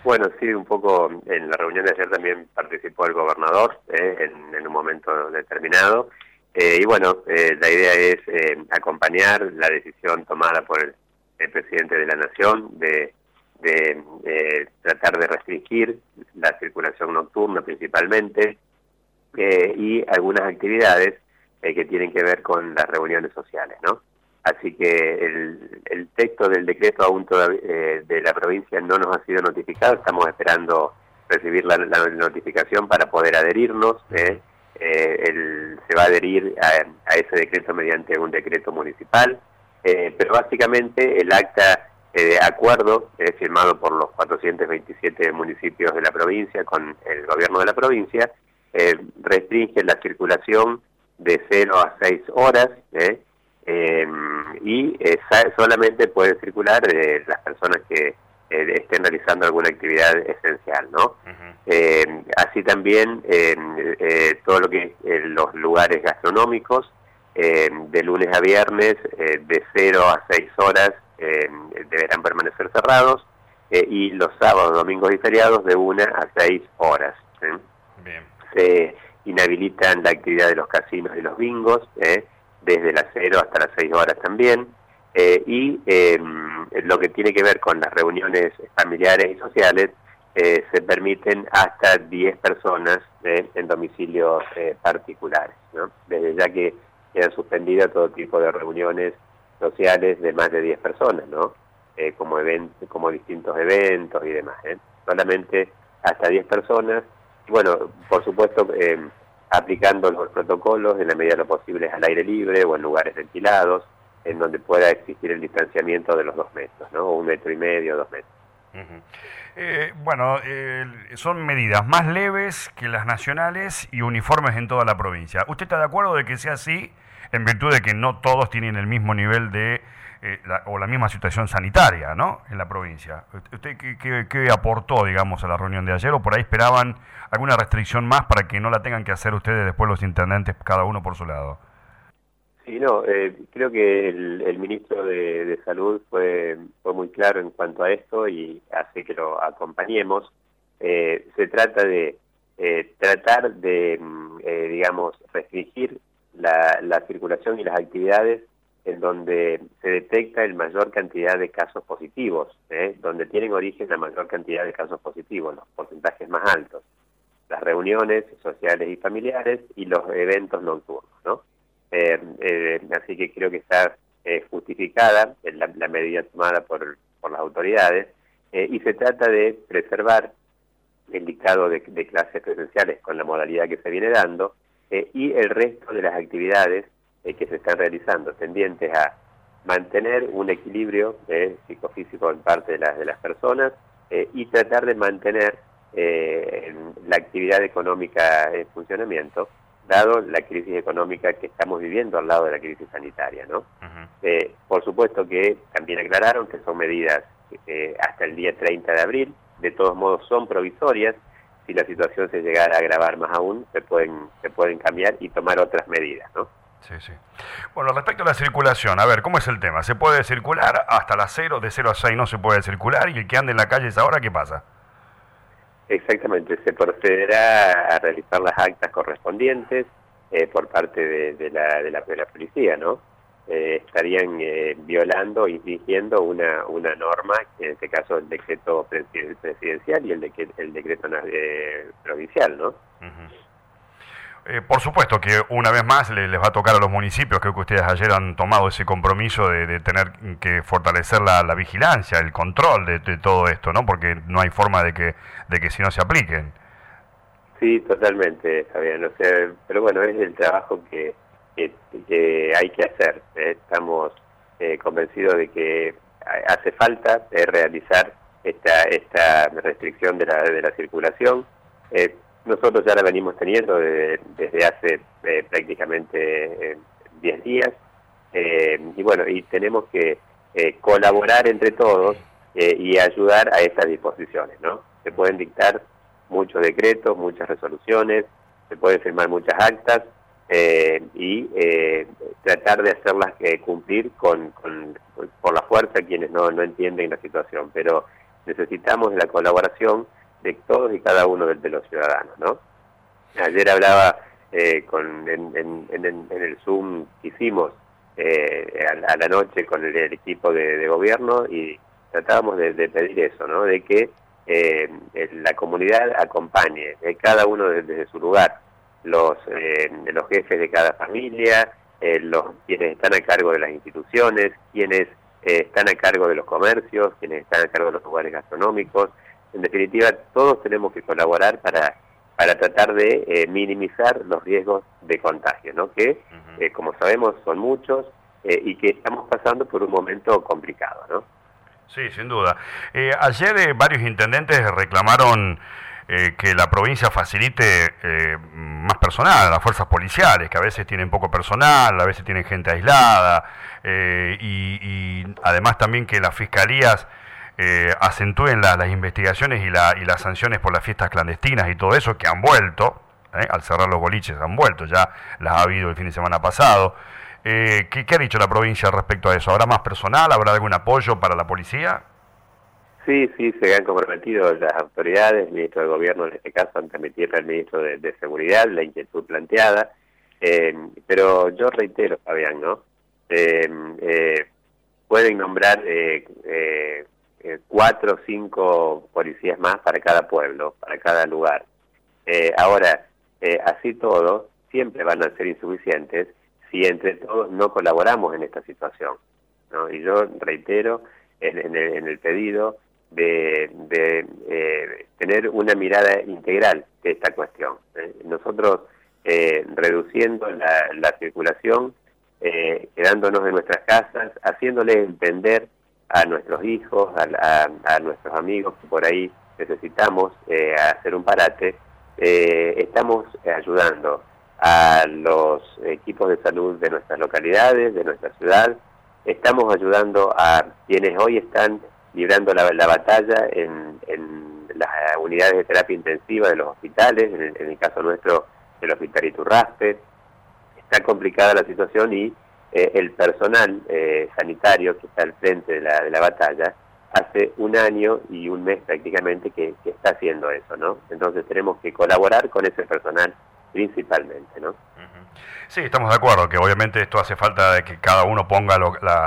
Bueno, sí, un poco en la reunión de ayer también participó el gobernador en un momento determinado. Y bueno, la idea es acompañar la decisión tomada por el presidente de la Nación de tratar de restringir la circulación nocturna principalmente y algunas actividades que tienen que ver con las reuniones sociales, ¿no? Así que el texto del decreto aún todavía de la provincia no nos ha sido notificado, estamos esperando recibir la notificación para poder adherirnos. Se va a adherir a ese decreto mediante un decreto municipal, pero básicamente el acta de acuerdo firmado por los 427 municipios de la provincia con el gobierno de la provincia restringe la circulación de 0 a 6 horas, y solamente pueden circular las personas que estén realizando alguna actividad esencial, ¿no? Así también todo lo que es los lugares gastronómicos, de lunes a viernes, de 0 a 6 horas, deberán permanecer cerrados, y los sábados, domingos y feriados de 1 a 6 horas. Bien. Se inhabilitan la actividad de los casinos y los bingos, desde las 0 hasta las 6 horas también, y lo que tiene que ver con las reuniones familiares y sociales, se permiten hasta 10 personas en domicilios particulares, ¿no? Desde ya que quedan suspendidas todo tipo de reuniones sociales de más de 10 personas, ¿no? Como distintos eventos y demás, solamente hasta 10 personas, y bueno, por supuesto, aplicando los protocolos en la medida de lo posible al aire libre o en lugares ventilados, en donde pueda existir el distanciamiento de los 2 metros, ¿no? 1,5 metros, 2 metros. Bueno, son medidas más leves que las nacionales y uniformes en toda la provincia. ¿Usted está de acuerdo de que sea así, en virtud de que no todos tienen el mismo nivel de o la misma situación sanitaria, ¿no?, en la provincia? ¿Usted qué aportó, digamos, a la reunión de ayer, o por ahí esperaban alguna restricción más para que no la tengan que hacer ustedes después los intendentes, cada uno por su lado? Sí, no, creo que el ministro de Salud fue muy claro en cuanto a esto y hace que lo acompañemos. Se trata de tratar de, digamos, restringir la circulación y las actividades en donde se detecta el mayor cantidad de casos positivos, donde tienen origen la mayor cantidad de casos positivos, los porcentajes más altos, las reuniones sociales y familiares y los eventos nocturnos, ¿no? Así que creo que está justificada la medida tomada por las autoridades, y se trata de preservar el dictado de clases presenciales con la modalidad que se viene dando, y el resto de las actividades que se están realizando, tendientes a mantener un equilibrio psicofísico en parte de las personas, y tratar de mantener la actividad económica en funcionamiento, dado la crisis económica que estamos viviendo al lado de la crisis sanitaria, ¿no? Por supuesto que también aclararon que son medidas hasta el día 30 de abril, de todos modos son provisorias. Si la situación se llegara a agravar más aún, se pueden cambiar y tomar otras medidas, ¿no? Sí, sí. Bueno, respecto a la circulación, a ver, ¿cómo es el tema? ¿Se puede circular hasta las 0, de 0 a 6 no se puede circular, y el que ande en la calle esa hora, qué pasa? Exactamente, se procederá a realizar las actas correspondientes por parte de la policía, ¿no? Estarían violando o infringiendo una norma, en este caso el decreto presidencial y el decreto provincial, ¿no? Por supuesto que una vez más les va a tocar a los municipios. Creo que ustedes ayer han tomado ese compromiso de tener que fortalecer la vigilancia, el control de todo esto, ¿no? Porque no hay forma de que si no se apliquen. Sí, totalmente, Fabián. O sea, pero bueno, es el trabajo que hay que hacer. Estamos convencidos de que hace falta realizar esta restricción de la circulación. Nosotros ya la venimos teniendo desde hace prácticamente 10 días, y bueno, y tenemos que colaborar entre todos y ayudar a estas disposiciones, ¿no? Se pueden dictar muchos decretos, muchas resoluciones, se pueden firmar muchas actas, y tratar de hacerlas cumplir por la fuerza quienes no entienden la situación, pero necesitamos la colaboración de todos y cada uno de los ciudadanos, ¿no? Ayer hablaba en el Zoom que hicimos a la noche con el equipo de gobierno, y tratábamos de pedir eso, ¿no? De que la comunidad acompañe, cada uno desde su lugar, los jefes de cada familia, quienes están a cargo de las instituciones, quienes están a cargo de los comercios, quienes están a cargo de los lugares gastronómicos. En definitiva, todos tenemos que colaborar para tratar de minimizar los riesgos de contagio, ¿no? Que, como sabemos, son muchos y que estamos pasando por un momento complicado, ¿no? Sí, sin duda. Ayer varios intendentes reclamaron que la provincia facilite más personal a las fuerzas policiales, que a veces tienen poco personal, a veces tienen gente aislada, y además también que las fiscalías acentúen las investigaciones y las sanciones por las fiestas clandestinas y todo eso, que han vuelto, al cerrar los boliches han vuelto, ya las ha habido el fin de semana pasado. ¿Qué ha dicho la provincia respecto a eso? ¿Habrá más personal? ¿Habrá algún apoyo para la policía? Sí, se han comprometido las autoridades, el ministro de Gobierno en este caso, han transmitido al ministro de Seguridad la inquietud planteada, pero yo reitero, Fabián, ¿no? Pueden nombrar 4 o 5 policías más para cada pueblo, para cada lugar. Ahora, así todo, siempre van a ser insuficientes si entre todos no colaboramos en esta situación, ¿no? Y yo reitero en el pedido de tener una mirada integral de esta cuestión. Nosotros reduciendo la circulación, quedándonos en nuestras casas, haciéndoles entender a nuestros hijos, a nuestros amigos que por ahí necesitamos hacer un parate, estamos ayudando a los equipos de salud de nuestras localidades, de nuestra ciudad, estamos ayudando a quienes hoy están librando la batalla en las unidades de terapia intensiva de los hospitales, en el caso nuestro del Hospital Iturraspe. Está complicada la situación y el personal sanitario que está al frente de la batalla hace 1 año y 1 mes prácticamente que está haciendo eso, ¿no? Entonces tenemos que colaborar con ese personal principalmente, ¿no? Sí, estamos de acuerdo, que obviamente esto hace falta de que cada uno ponga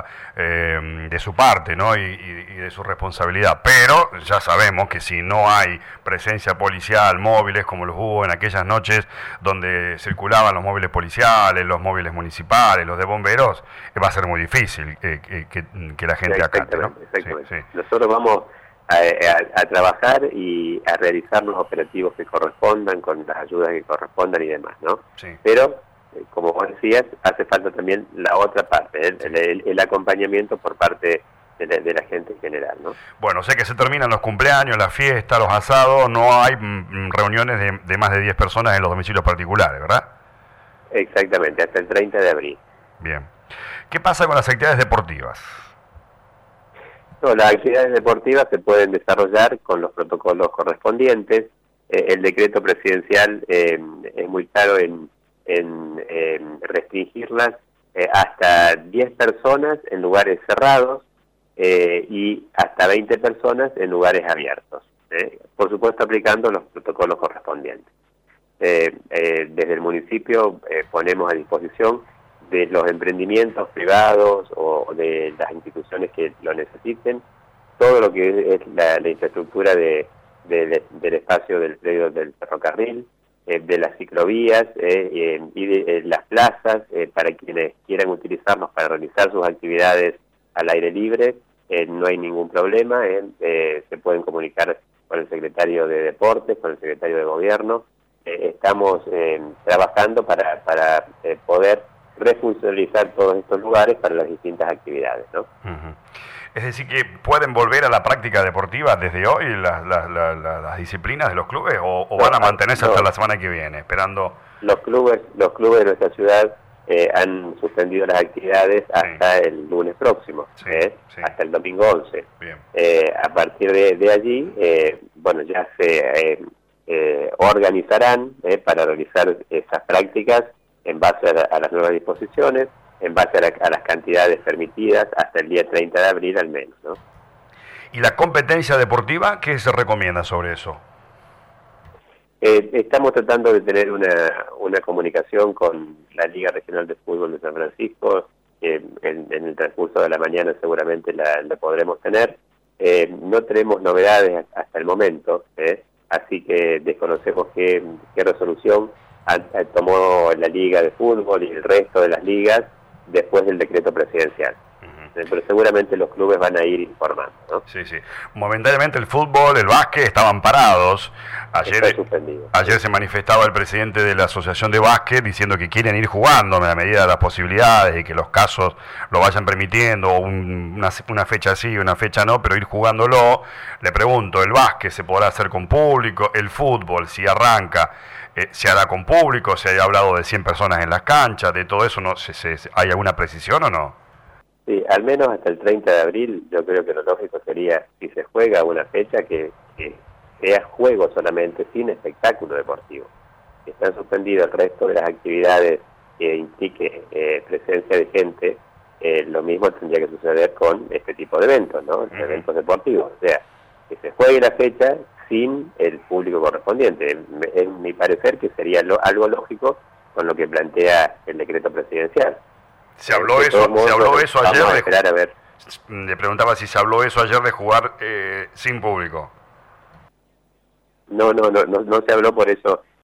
de su parte, ¿no? Y de su responsabilidad, pero ya sabemos que si no hay presencia policial, móviles como los hubo en aquellas noches donde circulaban los móviles policiales, los móviles municipales, los de bomberos, va a ser muy difícil que la gente acate, ¿no? Exactamente. Sí. Nosotros vamos a trabajar y a realizar los operativos que correspondan, con las ayudas que correspondan y demás, ¿no? Sí. Pero como vos decías, hace falta también la otra parte, el acompañamiento por parte de la gente en general, ¿no? Bueno, sé que se terminan los cumpleaños, las fiestas, los asados, no hay reuniones de más de 10 personas en los domicilios particulares, ¿verdad? Exactamente, hasta el 30 de abril. Bien. ¿Qué pasa con las actividades deportivas? No, las actividades deportivas se pueden desarrollar con los protocolos correspondientes. El decreto presidencial es muy claro en restringirlas hasta 10 personas en lugares cerrados y hasta 20 personas en lugares abiertos, por supuesto aplicando los protocolos correspondientes. Desde el municipio ponemos a disposición de los emprendimientos privados o de las instituciones que lo necesiten todo lo que es la infraestructura del espacio del predio del ferrocarril, de las ciclovías y de las plazas para quienes quieran utilizarlos para realizar sus actividades al aire libre. No hay ningún problema, se pueden comunicar con el secretario de Deportes, con el secretario de Gobierno. Estamos trabajando para poder refuncionalizar todos estos lugares para las distintas actividades, ¿no? Uh-huh. Es decir, que pueden volver a la práctica deportiva desde hoy las disciplinas de los clubes o van a mantenerse hasta la semana que viene, esperando. Los clubes de nuestra ciudad han suspendido las actividades hasta el lunes próximo, hasta el domingo 11. Bien. A partir de allí, bueno, ya se organizarán para realizar esas prácticas en base a las nuevas disposiciones, en base a las cantidades permitidas hasta el día 30 de abril al menos, ¿no? ¿Y la competencia deportiva, qué se recomienda sobre eso? Estamos tratando de tener una comunicación con la Liga Regional de Fútbol de San Francisco. En el transcurso de la mañana seguramente la podremos tener. No tenemos novedades hasta el momento, así que desconocemos qué resolución tomó la Liga de Fútbol y el resto de las ligas después del decreto presidencial. Pero seguramente los clubes van a ir informando, ¿no? Sí, sí. Momentáneamente el fútbol, el básquet estaban parados. Ayer se manifestaba el presidente de la Asociación de Básquet diciendo que quieren ir jugando a la medida de las posibilidades y que los casos lo vayan permitiendo, una fecha sí, una fecha no, pero ir jugándolo. Le pregunto, ¿el básquet se podrá hacer con público? ¿El fútbol, si arranca, se hará con público? ¿Se haya hablado de 100 personas en las canchas? ¿De todo eso no hay alguna precisión o no? Sí, al menos hasta el 30 de abril yo creo que lo lógico sería, si se juega una fecha, que sea juego solamente, sin espectáculo deportivo. Si están suspendidos el resto de las actividades que implique presencia de gente, lo mismo tendría que suceder con este tipo de eventos, ¿no? Eventos deportivos. O sea, que se juegue la fecha sin el público correspondiente. En mi parecer que sería algo lógico con lo que plantea el decreto presidencial. ¿Se habló eso ayer? Vamos a esperar a ver. Le preguntaba si se habló eso ayer de jugar sin público. No se habló, por eso